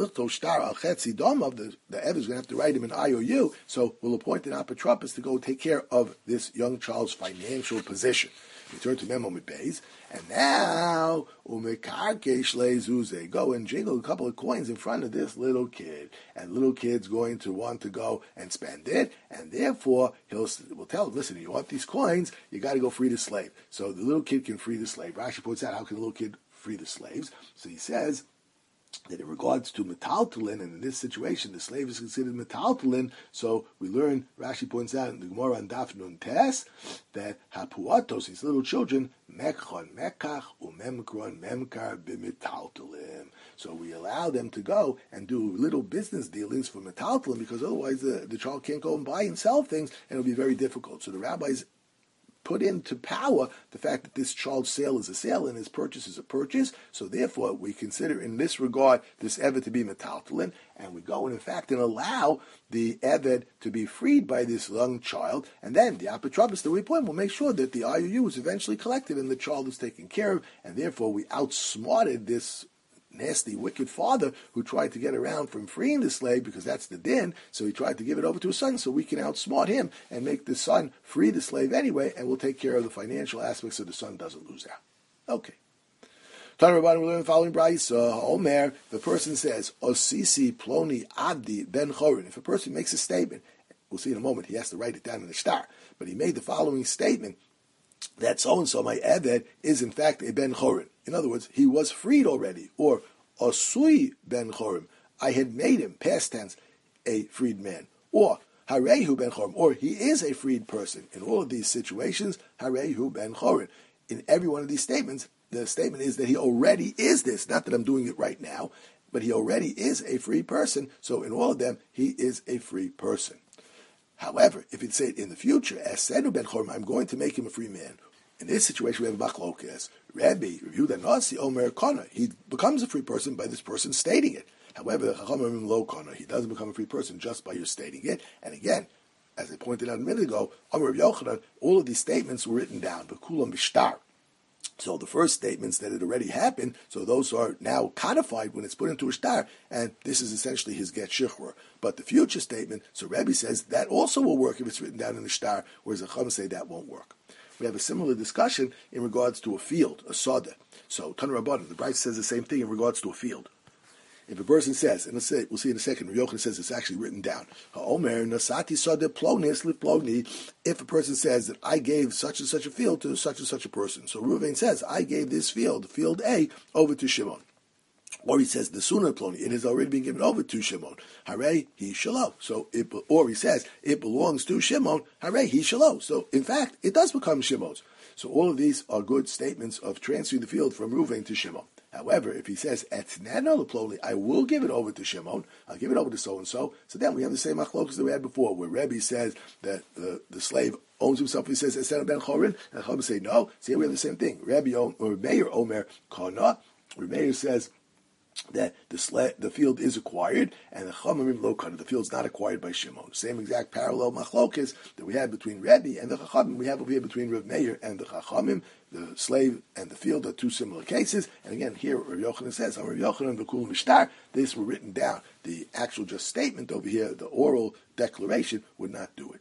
to have to write him an IOU, so we'll appoint an apotropos to go take care of this young child's financial position. We turn to Memo Beis, and now go and jingle a couple of coins in front of this little kid, and the little kid's going to want to go and spend it, and therefore we'll tell him, listen, you want these coins, you got to go free the slave. So the little kid can free the slave. Rashi points out, how can the little kid free the slaves? So he says that in regards to metaltalin, and in this situation, the slave is considered metaltalin, so we learn, Rashi points out in the Gemara on Daf Nun Tes, that hapuatos, these little children, mekchon mekach umemkron memkar b'metaltalin. So we allow them to go and do little business dealings for metaltalin, because otherwise the child can't go and buy and sell things, and it'll be very difficult. So the rabbis put into power the fact that this child's sale is a sale and his purchase is a purchase. So therefore, we consider in this regard this Eved to be metaltalin, and we go and in fact and allow the Eved to be freed by this young child, and then the apotropos that we appoint will make sure that the IOU is eventually collected and the child is taken care of, and therefore we outsmarted this nasty, wicked father who tried to get around from freeing the slave, because that's the din, so he tried to give it over to his son, so we can outsmart him and make the son free the slave anyway, and we'll take care of the financial aspects so the son doesn't lose out. Okay. Tana Rabbanan, we learn the following brayso. Omer, the person says, Osisi ploni abdi ben chorin. If a person makes a statement, we'll see in a moment, he has to write it down in the star, but he made the following statement, that so-and-so, my Eved, is in fact a Ben Chorin. In other words, he was freed already. Or, Osui Ben Chorim, I had made him, past tense, a freed man. Or, Harehu Ben Chorim, or he is a freed person. In all of these situations, Harehu Ben Chorin. In every one of these statements, the statement is that he already is this. Not that I'm doing it right now, but he already is a free person. So in all of them, he is a free person. However, if it said in the future, as said Ben Chorim, I'm going to make him a free man. In this situation, we have a machlokas. Rabbi Yehuda Nasi Omer Kana. He becomes a free person by this person stating it. However, the Chachamim lo Kana. He doesn't become a free person just by your stating it. And again, as I pointed out a minute ago, Omer Yochanan, all of these statements were written down. B'kulam b'shtar. So the first statements that had already happened, so those are now codified when it's put into a shtar, and this is essentially his get shichur. But the future statement, so Rebbe says that also will work if it's written down in the shtar, whereas the Chacham say that won't work. We have a similar discussion in regards to a field, a soda. So Tana Rabbanan, the Brayso says the same thing in regards to a field. If a person says, and we'll see in a second, Rabbi Yochanan says it's actually written down. Ha'omer nasati sadeh plonis liploni. If a person says that I gave such and such a field to such and such a person, so Reuven says I gave this field A, over to Shimon. Or he says the sooner ploni, it has already been given over to Shimon. Hare he shalo. So or he says it belongs to Shimon. Hare he shalo. So in fact, it does become Shimon's. So all of these are good statements of transferring the field from Reuven to Shimon. However, if he says etnano ploni, I will give it over to Shimon. I'll give it over to so and so. So then we have the same machlokas that we had before, where Rebbe says that the slave owns himself. He says Esed ben Chorin, and Chachamim say no. So here we have the same thing. Meir Omer Kana. Meir says that the field is acquired, and the Chachamim lo kana, the field's not acquired by Shimon. Same exact parallel machlokas that we had between Rebbe and the Chachamim, we have over here between Rav Meir and the Chachamim. The slave and the field are two similar cases. And again, here Rav Yochanan says, Rav Yochanan v'kul mishtar, this were written down. The actual just statement over here, the oral declaration, would not do it.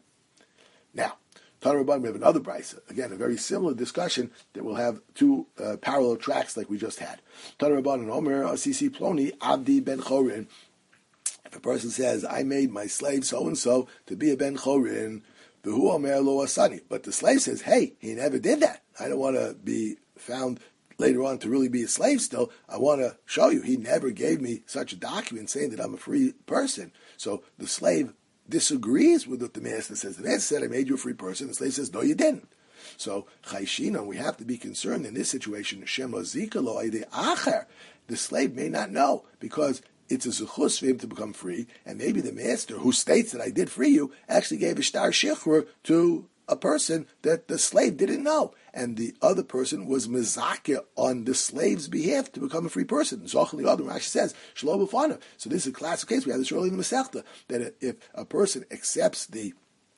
Now, Tana Rabban, we have another brisa. Again, a very similar discussion that will have two parallel tracks like we just had. Tana Rabban and Omer Asisi Ploni Abdi Ben Chorin. If a person says, I made my slave so-and-so to be a Ben Chorin, V'hu Omer Lo Asani. But the slave says, hey, he never did that. I don't want to be found later on to really be a slave still. I want to show you he never gave me such a document saying that I'm a free person. So the slave disagrees with what the master says. The master said, I made you a free person. The slave says, no, you didn't. So, Chayshina, we have to be concerned in this situation. Shema Zika Lo Aide Acher. The slave may not know because it's a zuchus for him to become free, and maybe the master who states that I did free you actually gave a shtar shichrur to a person that the slave didn't know, and the other person was mezakeh on the slave's behalf to become a free person. Zochli Adam Rashi says shlo b'fanav. So this is a classic case. We had this early in the Masechta that if a person accepts the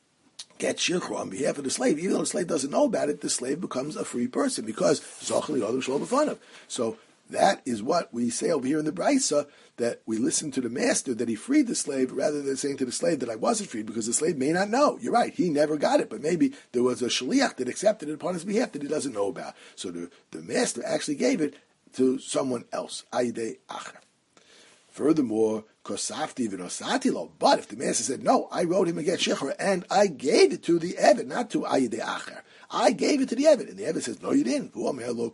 get shikra on behalf of the slave, even though the slave doesn't know about it, the slave becomes a free person because zochli Adam shlo b'fanav. So that is what we say over here in the Brisa, that we listen to the master that he freed the slave rather than saying to the slave that I wasn't freed, because the slave may not know. You're right, he never got it, but maybe there was a shaliach that accepted it upon his behalf that he doesn't know about. So the master actually gave it to someone else. Aidei acher. Furthermore, kosafti v'nosati lo. But if the master said, no, I wrote him a get shechor and I gave it to the Eved, not to Aidei acher. I gave it to the Eved. And the Eved says, no, you didn't. He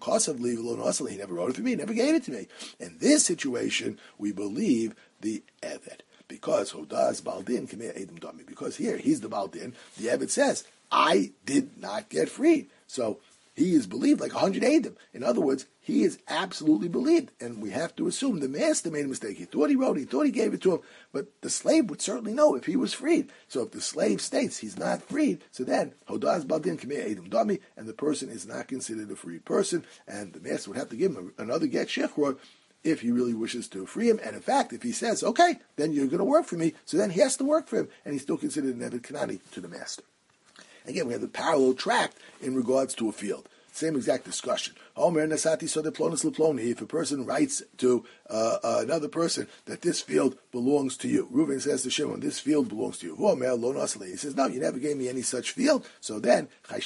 never wrote it for me, he never gave it to me. In this situation, we believe the Eved. Because Hodaz Baldin Kameh Edom Dami. Because here, he's the Baldin. The Eved says, I did not get freed. So he is believed like 100 Edom. In other words, he is absolutely believed. And we have to assume the master made a mistake. He thought he wrote it, he thought he gave it to him, but the slave would certainly know if he was freed. So if the slave states he's not freed, so then Hodaz Baldin Kameh Edom Dami, and the person is not considered a free person, and the master would have to give him another get shechror if he really wishes to free him. And in fact, if he says, okay, then you're going to work for me, so then he has to work for him, and he's still considered an Eved Kanani to the master. Again, we have the parallel tract in regards to a field. Same exact discussion. If a person writes to another person that this field belongs to you, Reuven says to Shimon, this field belongs to you. He says, no, you never gave me any such field. So then,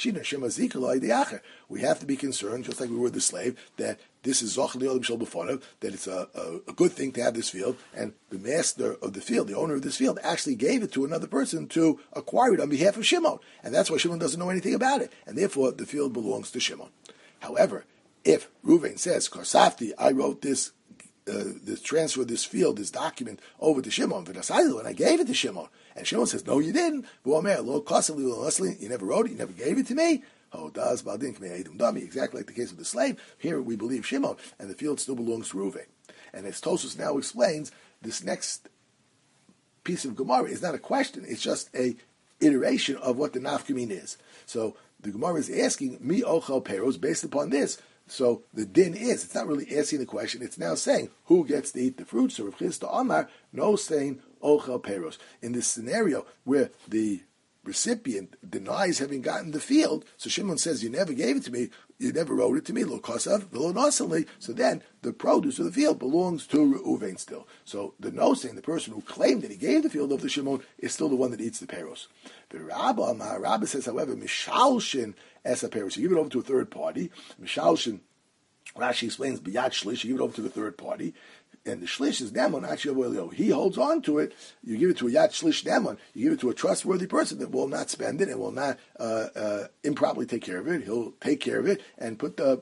we have to be concerned, just like we were the slave, that this is that it's a good thing to have this field, and the master of the field, the owner of this field, actually gave it to another person to acquire it on behalf of Shimon. And that's why Shimon doesn't know anything about it. And therefore, the field belongs to Shimon. However, if Reuven says, Karsafti, I wrote this transfer of this field, this document, over to Shimon, and I gave it to Shimon, and Shimon says, no, you didn't. You never wrote it, you never gave it to me. Exactly like the case of the slave. Here we believe Shimon, and the field still belongs to Reuven. And as Tosfos now explains, this next piece of Gemara is not a question, it's just a iteration of what the nafkamin is. So the Gemara is asking, Mi ochel peros, based upon this. So the din is, it's not really asking the question, it's now saying, who gets to eat the fruit? So Rav Chisda Amar, no saying ochel peros. In this scenario where the recipient denies having gotten the field, so Shimon says, you never gave it to me, you never wrote it to me, lo kosav, lo nosali. So then the produce of the field belongs to Reuven still. So the nosing, the person who claimed that he gave the field over to Shimon, is still the one that eats the peros. The Rabbah says, however, mishalshin esa peros, you give it over to a third party. Mishalshin, Rashi explains, biyat shlish, you give it over to the third party. And the shlish is nemon, actually, he holds on to it. You give it to a yat shlish nemon. You give it to a trustworthy person that will not spend it and will not improperly take care of it. He'll take care of it and put the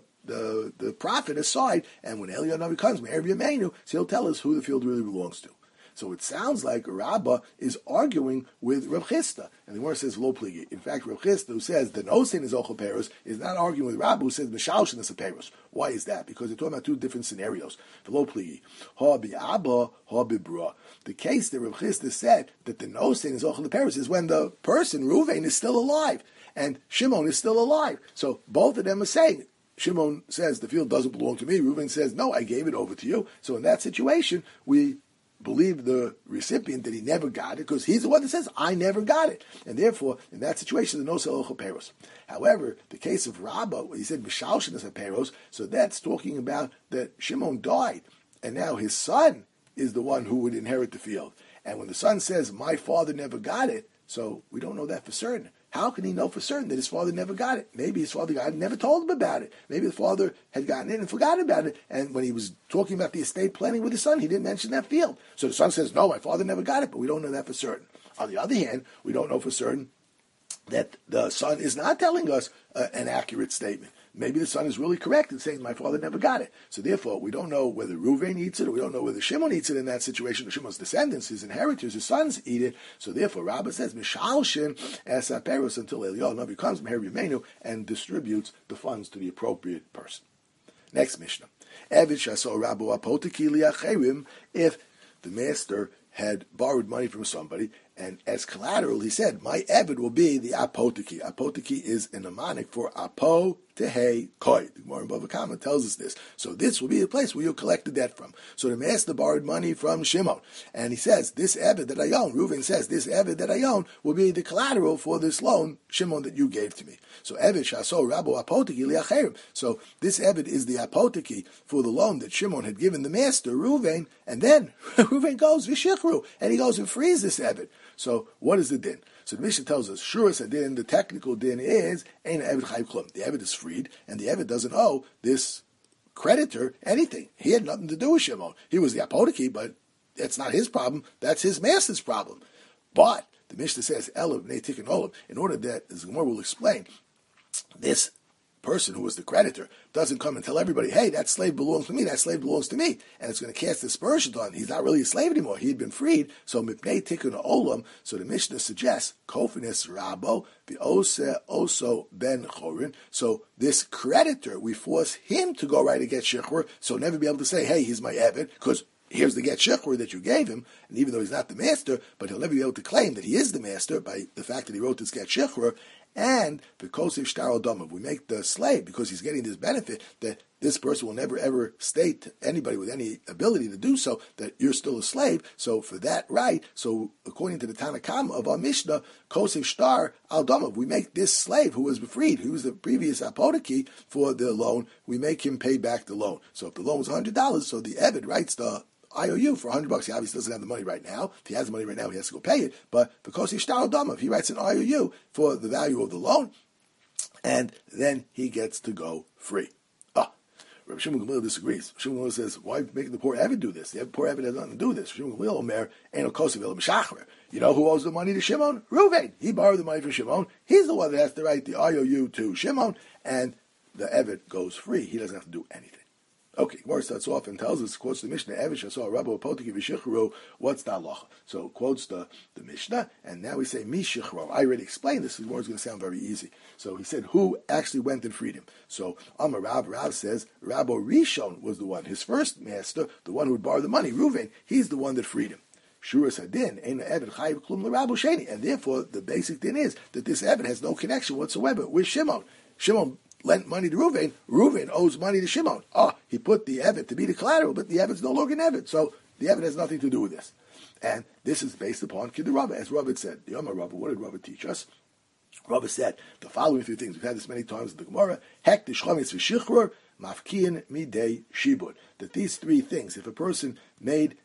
profit aside. And when Eliyahu Navi comes, Me'er Yameinu, so he'll tell us who the field really belongs to. So it sounds like Rabbah is arguing with Rav Chisda. And the Gemara says, lo pligi. In fact, Rav Chisda, who says the nosein is ochel peros, is not arguing with Rabbah, who says mishalshin is a peros. Why is that? Because they're talking about two different scenarios. The lo pligi. Ha bi'abba, ha bi'bra. The case that Rav Chisda said that the nosein is ochel peros is when the person, Ruvain, is still alive, and Shimon is still alive. So both of them are saying, Shimon says the field doesn't belong to me. Reuven says, no, I gave it over to you. So in that situation, we believe the recipient that he never got it because he's the one that says, I never got it. And therefore, in that situation, the no sell ochel peros. However, the case of Rabbah, he said, Mishalshin is a peros, so that's talking about that Shimon died, and now his son is the one who would inherit the field. And when the son says, my father never got it, so we don't know that for certain. How can he know for certain that his father never got it? Maybe his father got it and never told him about it. Maybe the father had gotten it and forgot about it. And when he was talking about the estate planning with his son, he didn't mention that field. So the son says, no, my father never got it, but we don't know that for certain. On the other hand, we don't know for certain that the son is not telling us an accurate statement. Maybe the son is really correct in saying my father never got it. So therefore, we don't know whether Reuven eats it, or we don't know whether Shimon eats it in that situation. Shimon's descendants, his inheritors, his sons eat it. So therefore, Rabbah says, Mishalshin es aperos until Eliyahu Navi comes, Meher Yameinu, and distributes the funds to the appropriate person. Next Mishnah. Evid shaso Rabbo apotiki liacherim, if the master had borrowed money from somebody, and as collateral, he said, my Evid will be the apotiki. Apotiki is a mnemonic for apo tehe koi. The Gemara in Bava Kama tells us this. So this will be the place where you'll collect the debt from. So the master borrowed money from Shimon, and he says, this Evid that I own, Reuven says, this Evid that I own will be the collateral for this loan, Shimon, that you gave to me. So Evid shaso Rabbo apotiki liacherim. So this Evid is the apotiki for the loan that Shimon had given the master, Reuven, and then Reuven goes, vishichru, and he goes and frees this Evid. So what is the din? So the Mishnah tells us, sure, a din, the technical din is, ein Evid chayv klum. The Evid is freed, and the Evid doesn't owe this creditor anything. He had nothing to do with Shimon. He was the apotiki, but it's not his problem. That's his master's problem. But the Mishnah says, Elav b'nei tikkun olam, in order that, as the Gemara will explain, this person who was the creditor doesn't come and tell everybody, hey, that slave belongs to me, that slave belongs to me, and it's going to cast aspersions on him. He's not really a slave anymore. He had been freed. So mipnei tikkun olam. So the Mishnah suggests kofinis rabo v'ose oso ben chorin. So this creditor, we force him to go right and get shechur. So never be able to say, hey, he's my Evid, because here's the get shechur that you gave him, and even though he's not the master, but he'll never be able to claim that he is the master by the fact that he wrote this get shechur. And because of shtar al-damav, we make the slave, because he's getting this benefit, that this person will never ever state to anybody with any ability to do so that you're still a slave. So for that right, so according to the Tanakam of our Mishnah, kosev shtar al-damav, we make this slave who was freed, who was the previous apotiki for the loan, we make him pay back the loan. So if the loan was $100, so the Evid writes the IOU for $100. He obviously doesn't have the money right now. If he has the money right now, he has to go pay it. But because he's shtar al-damav, he writes an IOU for the value of the loan, and then he gets to go free. Rabbi Shimon Gamliel disagrees. Shimon Gamliel says, why make the poor Evid do this? The poor Evid has nothing to do with this. Shimon Gamliel Omer, Ein Kosev El Meshachrer. You know who owes the money to Shimon? Reuven. He borrowed the money from Shimon. He's the one that has to write the IOU to Shimon, and the Evid goes free. He doesn't have to do anything. Okay, Gemara starts off and tells us, quotes the Mishnah, Evid Shasor Rabbo Apotiki V'Shichru, what's the halacha? So quotes the Mishnah, and now we say Mishichro. I already explained this, the Gemara is going to sound very easy. So he said, who actually went and freed him? So Amar Rav says, Rabbo Rishon was the one, his first master, the one who would borrow the money, Reuven, he's the one that freed him. Shuras hadin, ein Evid chayiv klum l'Rabbo Sheni, and therefore the basic din is that this Evid has no connection whatsoever with Shimon. Shimon lent money to Reuven. Reuven owes money to Shimon. He put the Evid to be the collateral, but the Evid's no longer an Evid, so the Evid has nothing to do with this. And this is based upon Kiddur Rabbah, as Rabbah said. The Yom Rabbah, what did Rabbah teach us? Rabbah said the following few things. We've had this many times in the Gemara. Hek d'shchomis v'shichrur, mafkiin midei shibud. That these three things, if a person made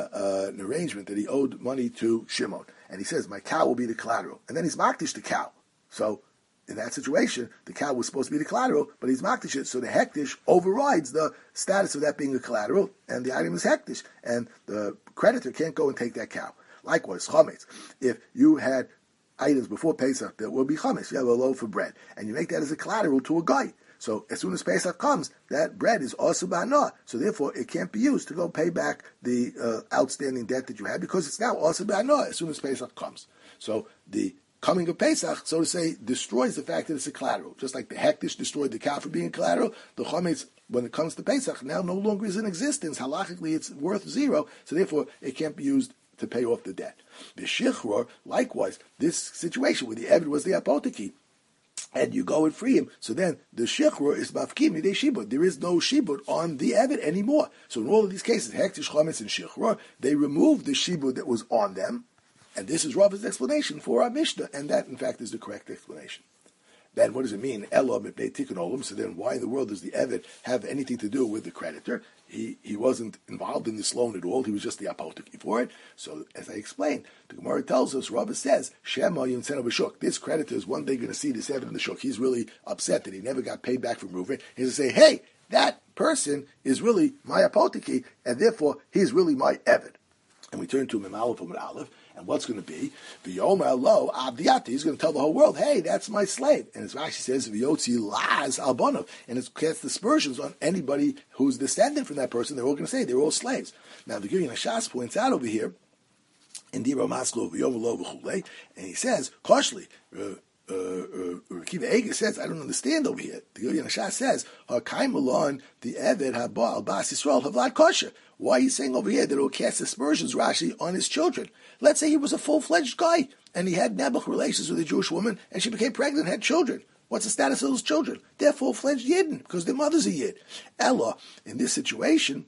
an arrangement that he owed money to Shimon, and he says, my cow will be the collateral, and then he's makdish the cow. So in that situation, the cow was supposed to be the collateral, but he's makdish it, so the hektish overrides the status of that being a collateral, and the item is hektish, and the creditor can't go and take that cow. Likewise, chametz. If you had items before Pesach that will be chametz, you have a loaf of bread, and you make that as a collateral to a guy. So as soon as Pesach comes, that bread is also ba'anah. So therefore, it can't be used to go pay back the outstanding debt that you had, because it's now also ba'anah as soon as Pesach comes. So the coming of Pesach, so to say, destroys the fact that it's a collateral. Just like the hektish destroyed the cow for being a collateral, the chametz, when it comes to Pesach, now no longer is in existence. Halachically, it's worth zero, so therefore it can't be used to pay off the debt. The shichror, likewise, this situation where the Eved was the apoteki, and you go and free him, so then the shichror is mafkim midei shibud. There is no shibud on the Eved anymore. So in all of these cases, hektish, chametz, and shichror, they remove the shibud that was on them, and this is Rava's explanation for our Mishnah, and that, in fact, is the correct explanation. Then what does it mean? Elam mipnei tikkun olam. So then why in the world does the Eved have anything to do with the creditor? He wasn't involved in this loan at all. He was just the apoteki for it. So as I explained, the Gemara tells us, Rava says, Shema Yintzena b'shuk. This creditor is one day going to see this Eved in the shuk. He's really upset that he never got paid back from Reuven. He's going to say, hey, that person is really my apoteki, and therefore he's really my Eved. And we turn to Mem Aleph and Aleph. And what's going to be? V'yomer lo abdiati. He's going to tell the whole world, hey, that's my slave. And as Rashi says, v'yotzi laz albonov. And it casts aspersions on anybody who's descendant from that person. They're all going to say they're all slaves. Now, the Gurion Hashas points out over here, in Dibro Masklo v'yomer lo v'chulei, and he says, koshli, Kiva Eger says, I don't understand over here. The Gurion Hashas says, ha'kaim alon the Eved haba al bas Yisrael havlad kosher. Why are you saying over here that it will cast aspersions, Rashi, on his children? Let's say he was a full-fledged guy, and he had Nebuch relations with a Jewish woman, and she became pregnant and had children. What's the status of those children? They're full-fledged Yidden, because their mother's a Yid. Ella, in this situation,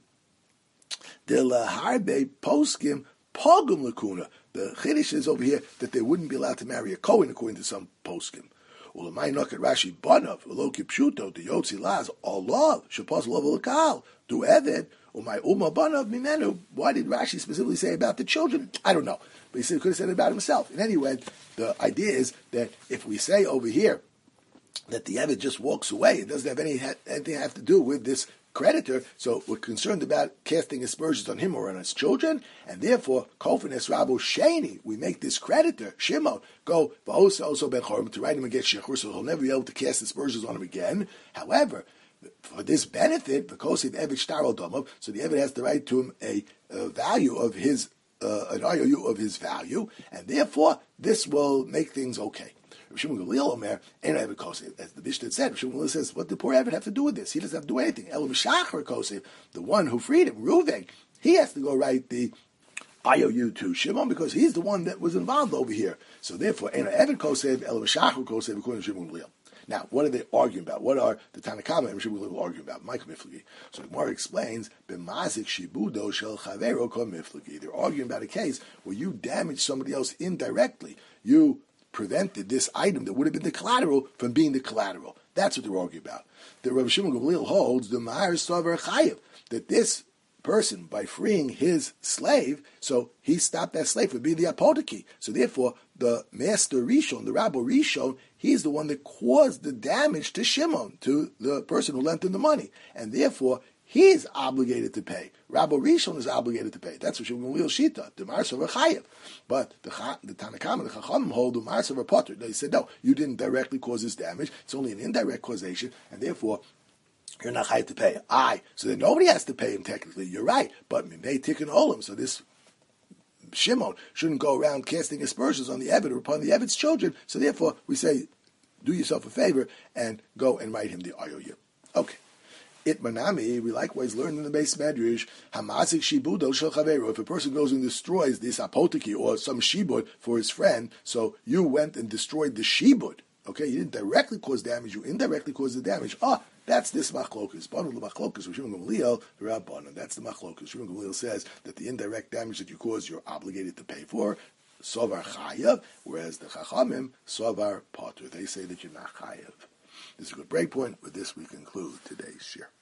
the laharbe poskim pogum lakuna. The Chiddush is over here that they wouldn't be allowed to marry a Kohen, according to some poskim. Well, my knock at Rashi Banav, Eloki Pshuto, the Yotzi Laz, Allah, Shapas Lov Lakal, do Eved, or my Uma Banav Mimenu. Why did Rashi specifically say about the children? I don't know. But he could have said it about himself. In any way, the idea is that if we say over here that the Eved just walks away, it doesn't have anything have to do with this creditor, so we're concerned about casting aspersions on him or on his children, and therefore, Kofin es Rabo Sheni, we make this creditor, Shimon, go, also Ben Chorim, to write him against Shechur, so he'll never be able to cast aspersions on him again. However, for this benefit, because of Eved Shtar Domov, so the Eved has the right to him a value of his, an IOU of his value, and therefore, this will make things okay. Shimon Gamliel Omer, and Eved Kosev, as the Mishnah said, Shimon Gamliel says, what did poor Eved have to do with this? He doesn't have to do anything. Elam Shachar Kosev, the one who freed him, Reuven, he has to go write the IOU to Shimon because he's the one that was involved over here. So therefore, Eved Kosev, Elam Shachar Kosev, according to Shimon Gamliel. Now, what are they arguing about? What are the Tanakama and Shimon Gamliel arguing about? Mike Miflagi. So the Gemara explains, B'mazik shibudo shel chavero kol miflagi. They're arguing about a case where you damage somebody else indirectly. You prevented this item that would have been the collateral from being the collateral. That's what they're arguing about. The Rav Shimon Gamliel holds the Ma'ar Savar Chayev, that this person, by freeing his slave, so he stopped that slave from being the apoteki. So therefore, the master Rishon, the Rabbi Rishon, he's the one that caused the damage to Shimon, to the person who lent him the money. And therefore, he's obligated to pay. Rabbi Rishon is obligated to pay. That's what Shimon Gamliel Shita, the Ma'ar Savar Chayev. But the Tanakam, the Chachamim hold the Ma'ar Savar Potter. They said, no, you didn't directly cause this damage. It's only an indirect causation, and therefore, you're not chayav to pay. So then nobody has to pay him technically. You're right. But Mimei Tikkun Olam. So this Shimon shouldn't go around casting aspersions on the Eved or upon the Eved's children. So therefore, we say, do yourself a favor and go and write him the IOU. Okay. Itmanami, we likewise learn in the base medrash, Hamazik Shibudo Shel Chaveru. If a person goes and destroys this apoteki or some shibud for his friend, so you went and destroyed the shibud. Okay, you didn't directly cause damage, you indirectly caused the damage. That's this machlokus. Banu l'machlokus of Shimon Gamliel, Rabbanan. That's the machlokus. Shimon Gamliel says that the indirect damage that you cause, you're obligated to pay for. Sovar chayav, whereas the chachamim, sovar potter. They say that you're not chayav. This is a good break point. With this, we conclude today's shir.